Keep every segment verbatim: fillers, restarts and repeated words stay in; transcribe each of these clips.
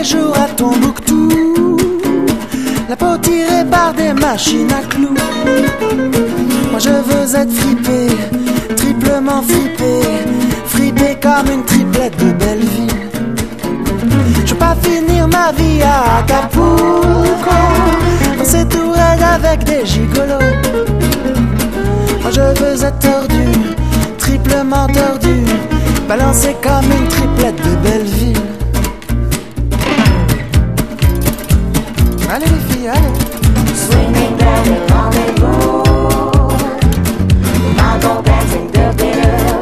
les jours à Tombouctou, la peau tirée par des machines à clous. Moi je veux être fripé, triplement fripé, fripé comme une triplette de Belleville. Je veux pas finir ma vie à Acapulco, dans ces tourelles avec des gigolos. Moi je veux être tordu, triplement tordu, balancé comme une triplette de Belleville. Allez les filles, allez. Swinging down the rendezvous, Magon dancing the bill.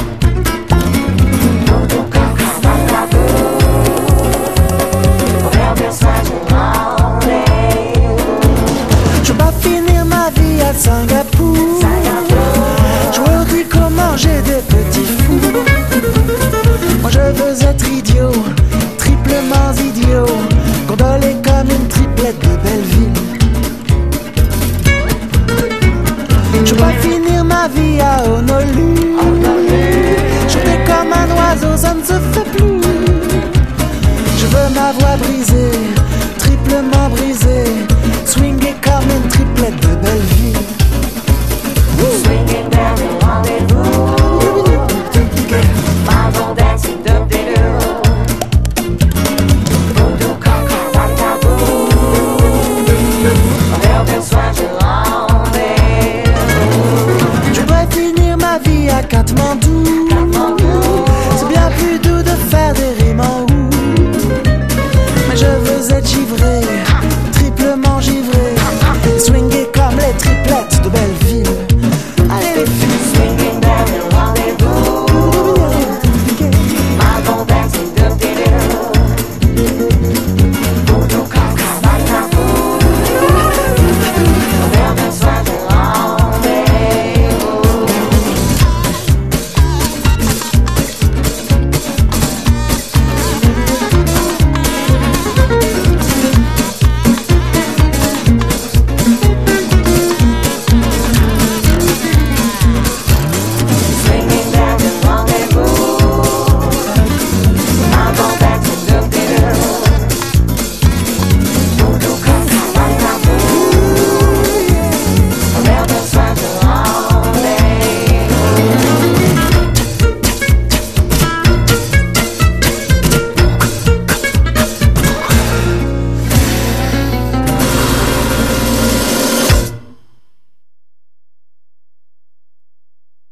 Dodo caca macabou, Real Housewives of Hollywood. Je veux pas finir ma vie à Singapour, je veux comment manger des petits fous. Moi je veux être idiot, triplement idiot, gondolé comme une triplette de Belleville. Je veux pas finir ma vie à Honolulu, chanter comme un oiseau, ça ne se fait plus. Je veux ma voix brisée, triplement brisée, swinguer comme une triplette de Belleville. Swinging down the rendezvous, Magon dancing the bill. Dodo caca macabou, Real Housewives of Hollywood. Je voudrais finir ma vie à Katmandou, c'est bien plus doux de faire des